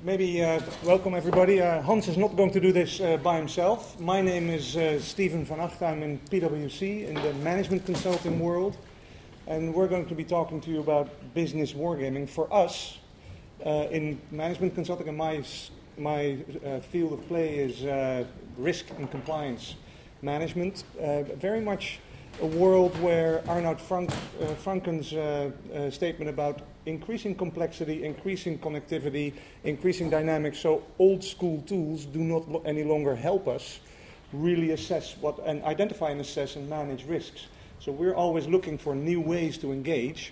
Welcome everybody. Hans is not going to do this by himself. My name is Steven van Acht. I'm in PwC in the management consulting world. And we're going to be talking to you about business wargaming. For us, in management consulting, and my field of play is risk and compliance management. Very much a world where Arnoud Franken's statement about increasing complexity, increasing connectivity, increasing dynamics, so old school tools do not any longer help us really assess and identify and assess and manage risks. So we're always looking for new ways to engage.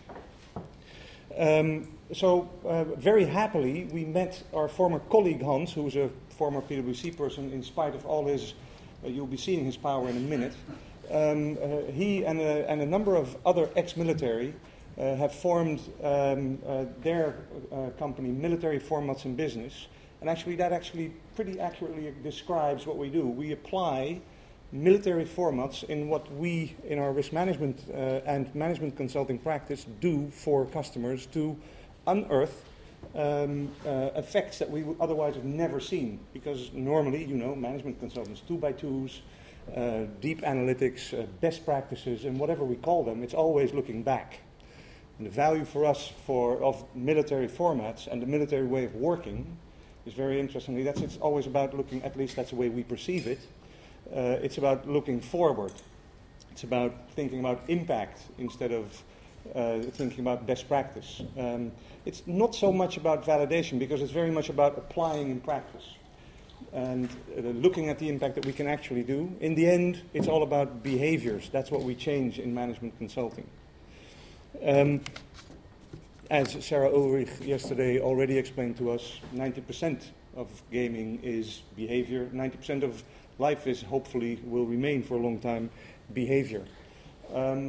Very happily, we met our former colleague Hans, who's a former PwC person, in spite of all his, you'll be seeing his power in a minute. He and a number of other ex-military have formed their company, Military Formats in Business. And that pretty accurately describes what we do. We apply military formats in what we, in our risk management and management consulting practice, do for customers to unearth effects that we would otherwise have never seen. Because normally, management consultants, 2x2s, deep analytics, best practices, and whatever we call them, it's always looking back. And the value for us of military formats and the military way of working is very interestingly, it's always about looking, at least that's the way we perceive it, it's about looking forward. It's about thinking about impact instead of thinking about best practice. It's not so much about validation because it's very much about applying in practice and looking at the impact that we can actually do. In the end, it's all about behaviors. That's what we change in management consulting. As Sarah Ulrich yesterday already explained to us, 90% of gaming is behavior. 90% of life is, hopefully, will remain for a long time, behavior. The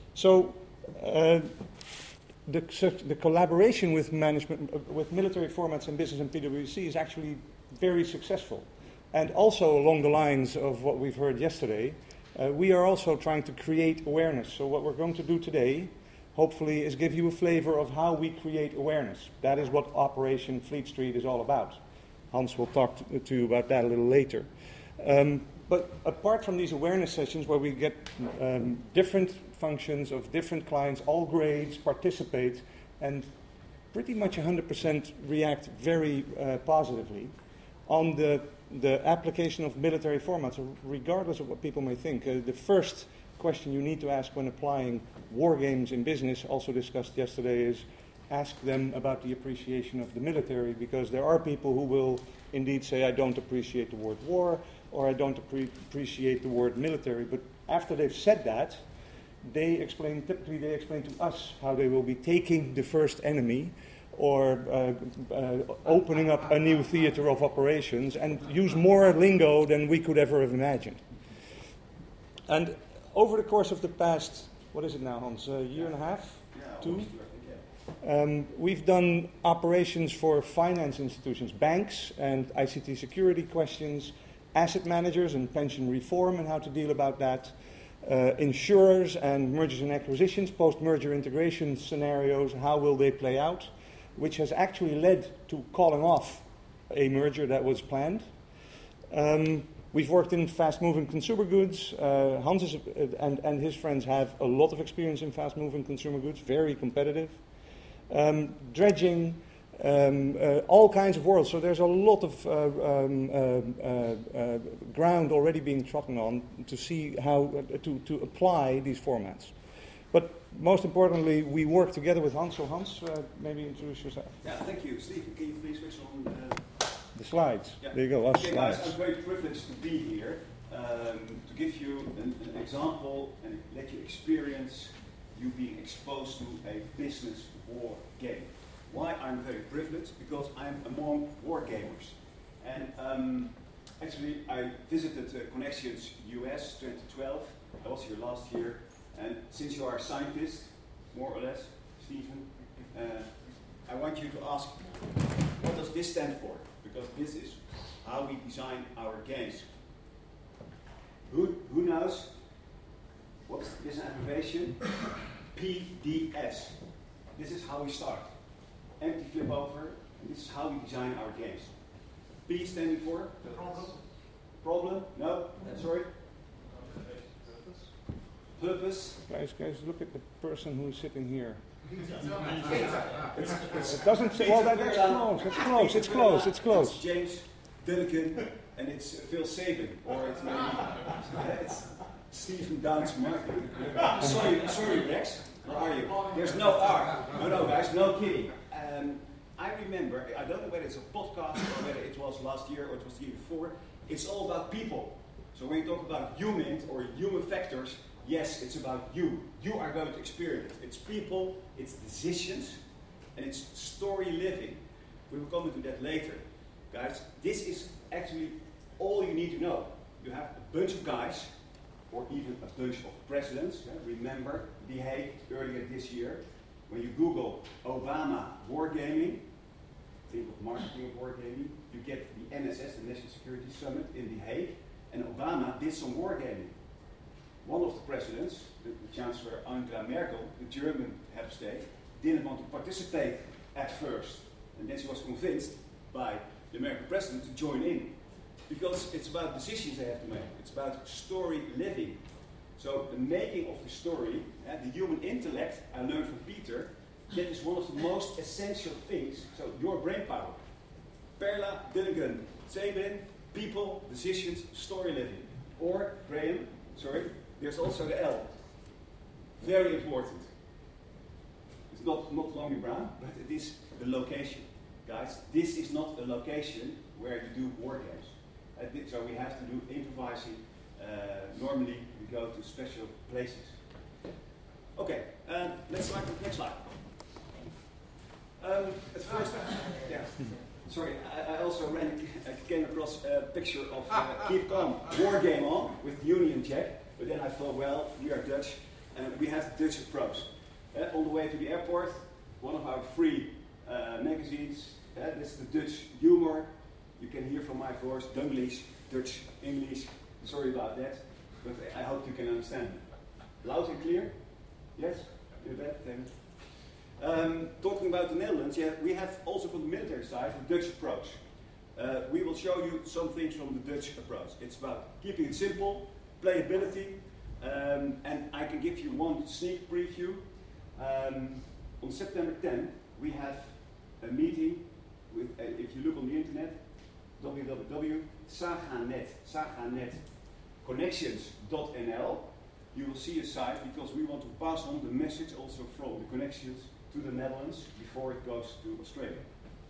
collaboration with management, with military formats and business and PwC is actually very successful. And also along the lines of what we've heard yesterday, we are also trying to create awareness. So what we're going to do today, hopefully, is give you a flavor of how we create awareness. That is what Operation Fleet Street is all about. Hans will talk to you about that a little later. But apart from these awareness sessions where we get different functions of different clients, all grades, participate, and pretty much 100% react very positively on the application of military formats, regardless of what people may think. The first question you need to ask when applying war games in business, also discussed yesterday, is ask them about the appreciation of the military, because there are people who will indeed say, I don't appreciate the word war, or I don't appreciate the word military, but after they've said that, typically they explain to us how they will be taking the first enemy or opening up a new theater of operations and use more lingo than we could ever have imagined. And over the course of the past, what is it now, Hans, a year and a half? Two? We've done operations for finance institutions, banks and ICT security questions, asset managers and pension reform and how to deal about that, insurers and mergers and acquisitions, post-merger integration scenarios, how will they play out, which has actually led to calling off a merger that was planned. We've worked in fast-moving consumer goods. Hans and his friends have a lot of experience in fast-moving consumer goods, very competitive. Dredging, all kinds of worlds. So there's a lot of ground already being trodden on to see how to apply these formats. But most importantly, we work together with Hans. So Hans, maybe introduce yourself. Yeah, thank you. Steve, can you please switch on the slides? Yeah. There you go, Okay, slides. guys, I'm very privileged to be here to give you an example and let you experience you being exposed to a business war game. Why I'm very privileged? Because I'm among war gamers. And actually, I visited Connections US 2012. I was here last year. And since you are a scientist, more or less, Stephen, I want you to ask, what does this stand for? Because this is how we design our games. Who knows? What's this abbreviation? PDS. This is how we start. Empty flip over, And this is how we design our games. P standing for? Problem? No? Sorry? Purpose? Guys, look at the person who's sitting here. It doesn't say, well, that's close, it's close. It's James Duncan and it's Phil Saban, or it's maybe it's Stephen Downs Martin. Sorry, Rex, where are you? There's no R. No, guys, no kidding. I remember, I don't know whether it's a podcast or whether it was last year or it was the year before, it's all about people. So when you talk about human or human factors, yes, it's about you. You are going to experience it. It's people, it's decisions, and it's story living. We will come into that later. Guys, this is actually all you need to know. You have a bunch of guys, or even a bunch of presidents. Remember The Hague earlier this year. When you Google Obama wargaming, think of marketing of wargaming, you get the NSS, the National Security Summit in The Hague, and Obama did some wargaming. One of the presidents, the Chancellor Angela Merkel, the German head of state, didn't want to participate at first. And then she was convinced by the American president to join in. Because it's about decisions they have to make. It's about story living. So the making of the story, the human intellect, I learned from Peter, that is one of the most essential things. So your brain power. Perla, Duncan, Sabin, people, decisions, story living. Or, Graham, there's also the L. Very important. It's not Longy Brown, but it is the location. Guys, this is not a location where you do war games. So we have to do improvising. Normally we go to special places. Okay, let's start with the next slide. At first, sorry, I also came across a picture of Keep Calm, War Game On with Union Jack. But then I thought, well, we are Dutch, and we have the Dutch approach. On the way to the airport, one of our free magazines, this is the Dutch humor. You can hear from my voice, Dunglish, Dutch, English. Sorry about that, but I hope you can understand me. Loud and clear? Yes? You bet, thanks. Talking about the Netherlands, we have also from the military side the Dutch approach. We will show you some things from the Dutch approach. It's about keeping it simple, playability, and I can give you one sneak preview. On September 10th, we have a meeting with, if you look on the internet, www.saganet connections.nl, you will see a site because we want to pass on the message also from the connections to the Netherlands before it goes to Australia.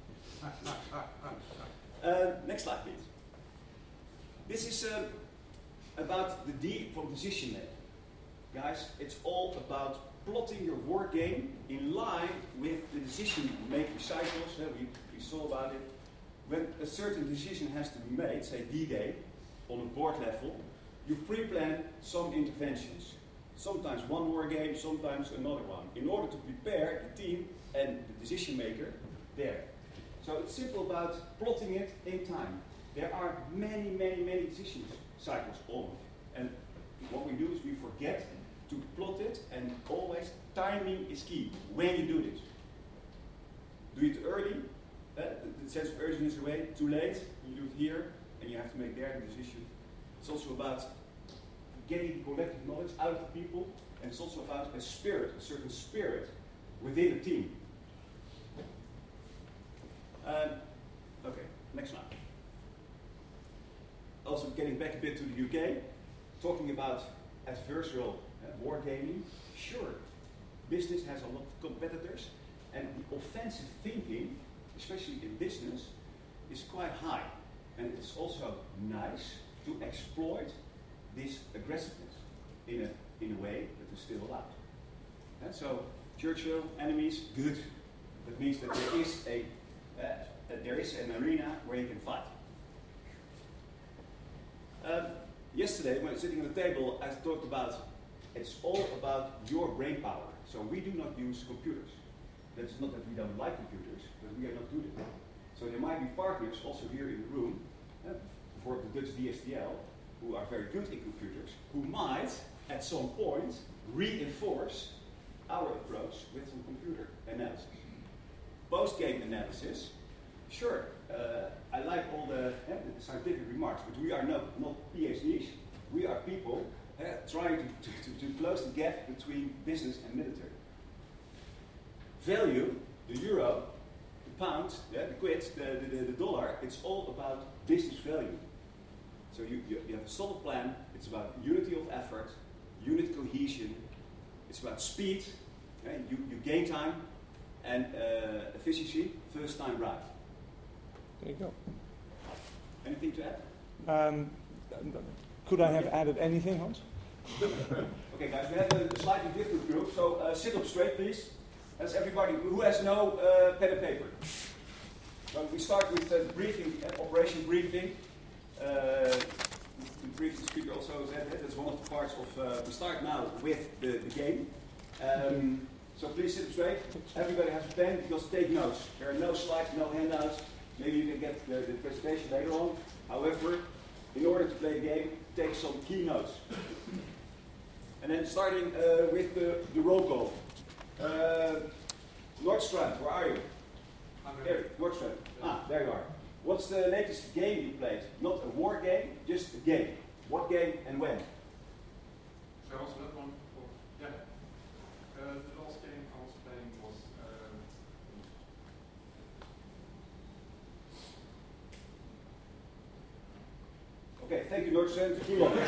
Next slide, please. This is about the D from decision making. Guys, it's all about plotting your war game in line with the decision-making cycles. We saw about it. When a certain decision has to be made, say D-Day, on a board level, you pre-plan some interventions. Sometimes one war game, sometimes another one, in order to prepare the team and the decision maker there. So it's simple about plotting it in time. There are many, many, many decision cycles on. And what we do is we forget to plot it, and always timing is key when you do this. Do it early, the sense of urgency is away. Too late, you do it here, and you have to make there the decision. It's also about getting collective knowledge out of people, and it's also about a spirit, a certain spirit within a team. Okay, next slide. Also getting back a bit to the UK, talking about adversarial wargaming. Sure, business has a lot of competitors, and the offensive thinking, especially in business, is quite high. And it's also nice to exploit this aggressiveness in a way that is still allowed. And so Churchill, enemies, good. That means that there is an arena where you can fight. Yesterday, when sitting at the table, I talked about it's all about your brain power. So we do not use computers. That's not that we don't like computers, but we are not good at them. So there might be partners also here in the room for the Dutch DSTL who are very good in computers, who might at some point reinforce our approach with some computer analysis. Post-game analysis, Sure. I like all the scientific remarks, but we are not PhDs. We are people trying to close the gap between business and military. Value, the euro, the pound, the quid, the dollar, it's all about business value. So you have a solid plan, it's about unity of effort, unit cohesion, it's about speed, you gain time, and efficiency, first time right. There you go. Anything to add? Could I have added anything, Hans? Okay, guys, we have a slightly different group, so sit up straight, please. That's everybody who has no pen and paper. So we start with the briefing, operation briefing. The briefing speaker also said that that's one of the parts of. We start now with the game. So please sit up straight. Everybody has a pen because take notes. There are no slides, no handouts. Maybe you can get the presentation later on. However, in order to play the game, take some key notes. And then starting with the roll call. Nordstrand, where are you? There, Nordstrand. Ah, there you are. What's the latest game you played? Not a war game, just a game. What game and when? Shall I answer that one? Yeah. The last game I was playing was okay, thank you, Nordstrand. Too long.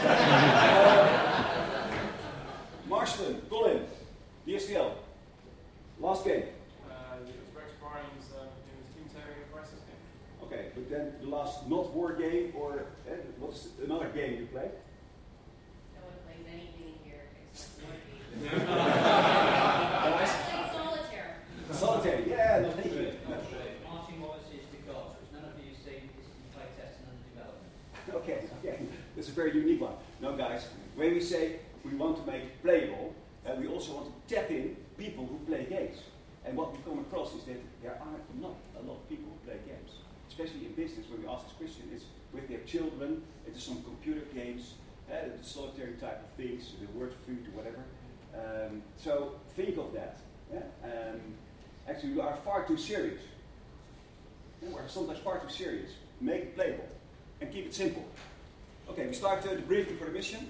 Marston, Colin, DSTL. Last game. the Rex Barnes Interior Crisis game. Okay, but then the last not war game, or what's another game you played? No one plays anything here except war games. Guys? I played solitaire. Solitaire, yeah, no, thank you. Martin Wallace is the god, which none of you see this is play testing under development. Okay, this is a very unique one. No, guys, when we say we want to make it playable, we also want to tap in people who play games. And what we come across is that there are not a lot of people who play games. Especially in business, when we ask this question, it's with their children, it's some computer games, the solitary type of things, the word food or whatever. So think of that. Actually, we are far too serious. We're sometimes far too serious. Make it playable and keep it simple. Okay, we start the briefing for the mission.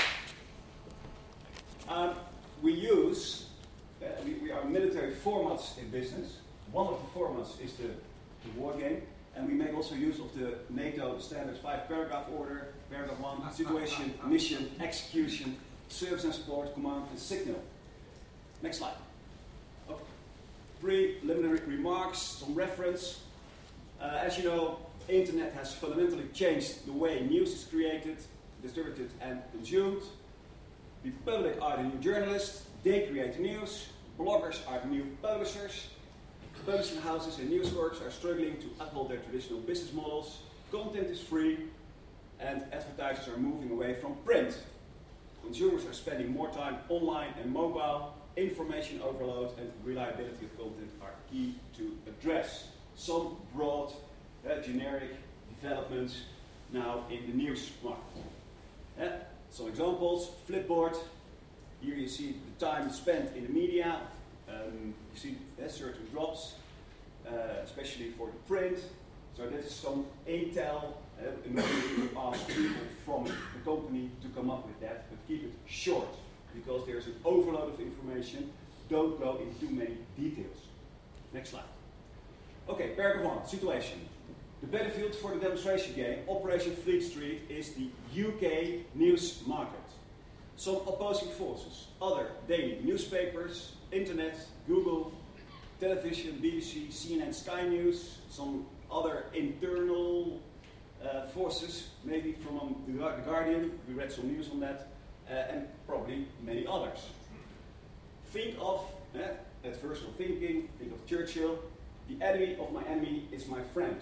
We use, we are military formats in business. One of the formats is the war game, and we make also use of the NATO standard 5-paragraph order. Paragraph 1, situation, mission, execution, service and support, command and signal. Next slide. Okay. Preliminary remarks, some reference. As you know, internet has fundamentally changed the way news is created, distributed and consumed. The public are the new journalists, they create the news. Bloggers are the new publishers. Publishing houses and news corps are struggling to uphold their traditional business models. Content is free, and advertisers are moving away from print. Consumers are spending more time online and mobile. Information overload and reliability of content are key to address. Some broad, generic developments now in the news market. Some examples, Flipboard. Here you see the time spent in the media. You see certain drops, especially for the print. So this is some intel in order to ask people from the company to come up with that, but keep it short because there's an overload of information. Don't go into too many details. Next slide. Okay, paragraph 1, situation. The battlefield for the demonstration game, Operation Fleet Street, is the UK news market. Some opposing forces, other daily newspapers, internet, Google, television, BBC, CNN, Sky News, some other internal forces, maybe from the Guardian, we read some news on that, and probably many others. Think of adversarial thinking, think of Churchill, the enemy of my enemy is my friend.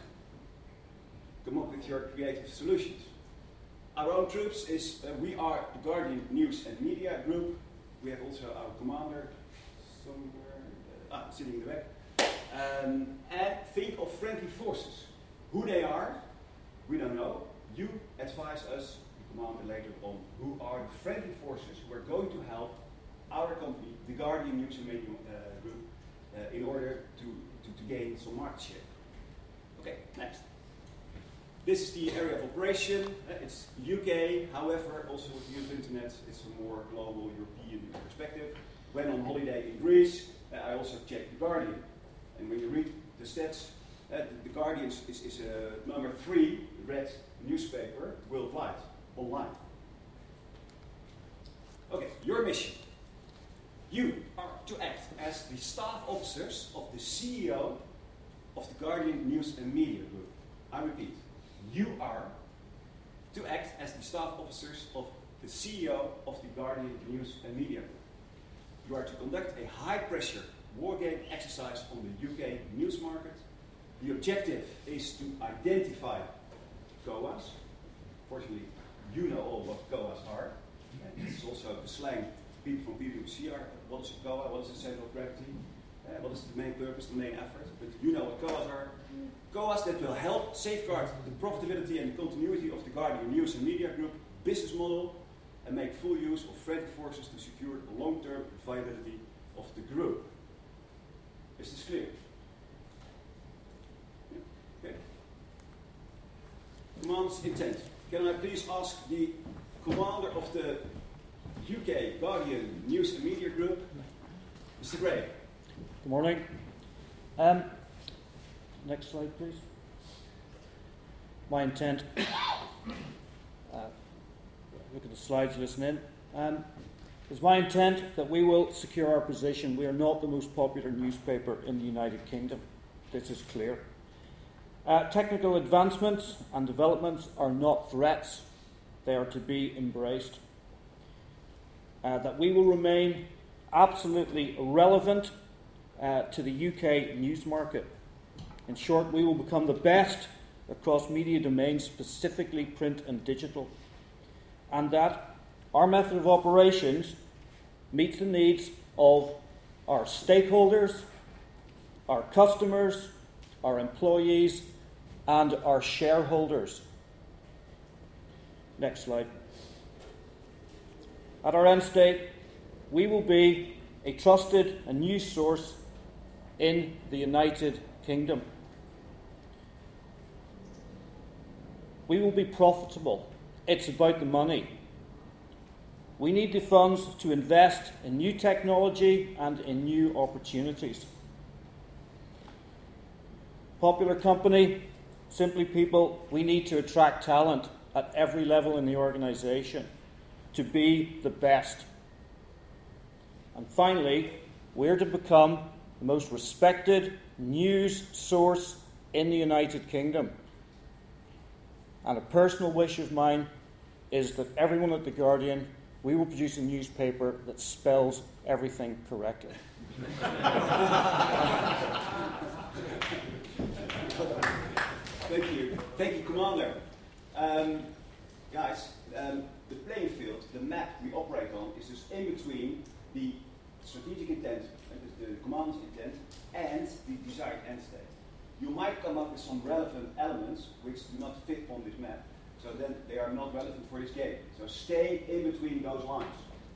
Come up with your creative solutions. Our own troops is, we are the Guardian News and Media Group. We have also our commander somewhere, sitting in the back. And think of friendly forces. Who they are, we don't know. You advise us, the commander later on, who are the friendly forces who are going to help our company, the Guardian News and Media Group, in order to gain some market share. Okay, next. This is the area of operation. It's UK, however, also with the use of internet, it's a more global European perspective. When on holiday in Greece, I also checked The Guardian. And when you read the stats, The Guardian is number 3 read newspaper worldwide, online. Okay, your mission. You are to act as the staff officers of the CEO of the Guardian News and Media Group. I repeat, you are to act as the staff officers of the CEO of the Guardian News and Media Group. You are to conduct a high-pressure wargame exercise on the UK news market. The objective is to identify GOAs. Fortunately, you know all what GOAs are. And this is also the slang people from PwC are. What is a GOA? What is the center of gravity? What is the main purpose, the main effort? But you know what GOAs are. GOAs that will help safeguard the profitability and the continuity of the Guardian News and Media Group business model and make full use of friendly forces to secure the long-term viability of the group. Is this clear? Yeah. Okay. Command's intent. Can I please ask the commander of the UK Guardian News and Media Group, Mr. Gray? Good morning. Next slide, please. My intent, look at the slides, listen in. It's my intent that we will secure our position. We are not the most popular newspaper in the United Kingdom. This is clear. Technical advancements and developments are not threats. They are to be embraced. That we will remain absolutely relevant to the UK news market. In short, we will become the best across media domains, specifically print and digital. And that our method of operations meets the needs of our stakeholders, our customers, our employees, and our shareholders. Next slide. At our end state, we will be a trusted and news source in the United Kingdom. We will be profitable. It's about the money. We need the funds to invest in new technology and in new opportunities. Popular company, simply people, we need to attract talent at every level in the organisation to be the best. And finally, we're to become the most respected news source in the United Kingdom. And a personal wish of mine is that everyone at The Guardian, we will produce a newspaper that spells everything correctly. Thank you. Thank you, Commander. Guys, the playing field, the map we operate on, is just in between the strategic intent, the commander's intent, and the desired end state. You might come up with some relevant elements which do not fit on this map, so then they are not relevant for this game. So stay in between those lines.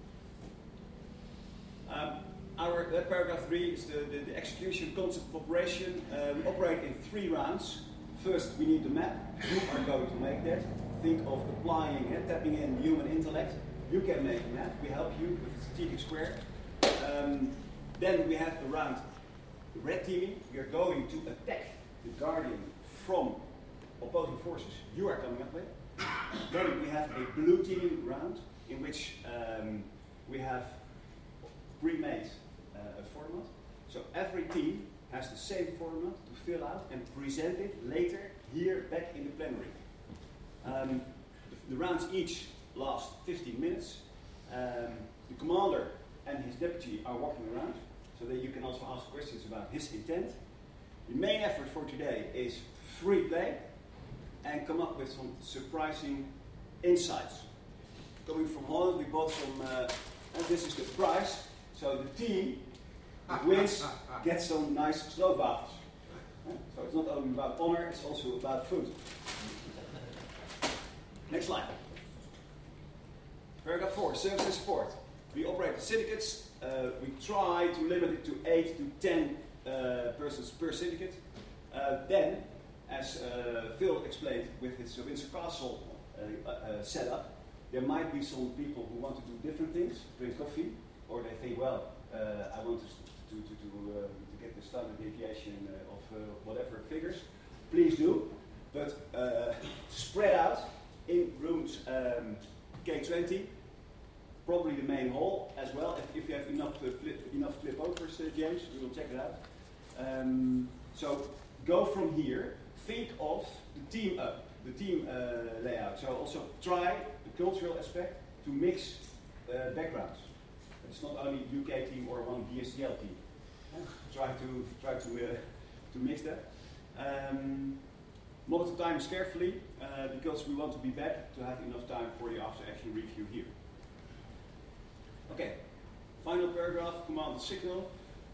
Paragraph 3 is the execution concept of operation. We operate in 3 rounds. First, we need the map. You are going to make that. Think of applying and tapping in human intellect. You can make a map. We help you with the strategic square. Then we have around red teaming. We are going to attack the Guardian from opposing forces you are coming up with. Then we have a blue teaming round in which we have pre-made a format. So every team has the same format to fill out and present it later here back in the plenary. The rounds each last 15 minutes. The commander and his deputy are walking around so that you can also ask questions about his intent. The main effort for today is free play and come up with some surprising insights. Coming from Holland, we bought some, and this is the prize. So the team that wins gets some nice stroopwafels. So it's not only about honor, it's also about food. Next slide. Paragraph 4, service and support. We operate syndicates. We try to limit it to 8 to 10 persons per syndicate. Then, as Phil explained with his Windsor Castle setup, there might be some people who want to do different things, drink coffee, or they think, well, I want to get the standard deviation of whatever figures. Please do, but spread out in rooms K20, probably the main hall as well. If you have enough flip overs, James, we will check it out. So go from here. Think of the team layout. So also try the cultural aspect to mix backgrounds. It's not only UK team or one DSTL team. Try to mix that. Monitor times carefully because we want to be back to have enough time for the after action review here. Okay, final paragraph, command and signal.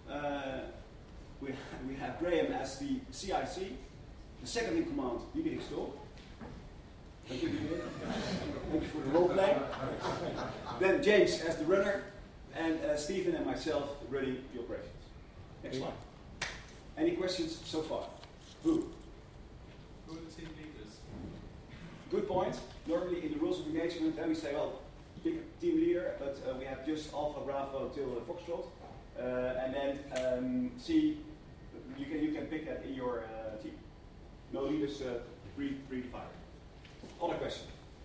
We have Graham as the CIC, the second in command, Diederik Stol. Thank you, Diederik. Thank you for the role play. Then James as the runner, and Stephen and myself running the operations. Next slide. Any questions so far? Who? Who are the team leaders? Good point. Normally in the rules of engagement, then we say, well, pick a team leader, but we have just Alpha Bravo till Foxtrot, and then see. You can pick that in your team. No leaders predefined. Other question?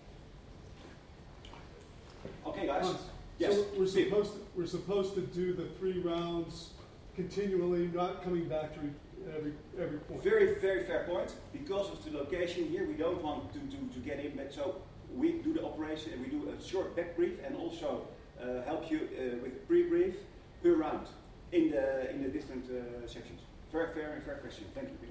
Okay, guys. Yes. So we're supposed to do the 3 rounds continually, not coming back to every point. Very, very fair point. Because of the location here, we don't want to get in. But so we do the operation and we do a short back brief and also help you with pre-brief per round in the different sections. Very fair question. Thank you, Peter.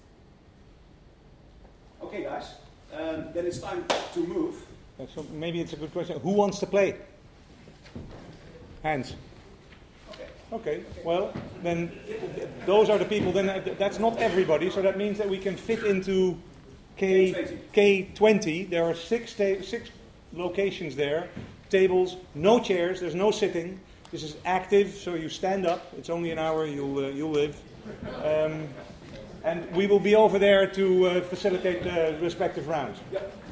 Okay, guys. Then it's time to move. So maybe it's a good question. Who wants to play? Hands. Okay. Well, then those are the people. Then that's not everybody. So that means that we can fit into K20. There are six locations there. Tables, no chairs. There's no sitting. This is active, so you stand up. It's only an hour. You'll live. And we will be over there to facilitate the respective rounds. Yep.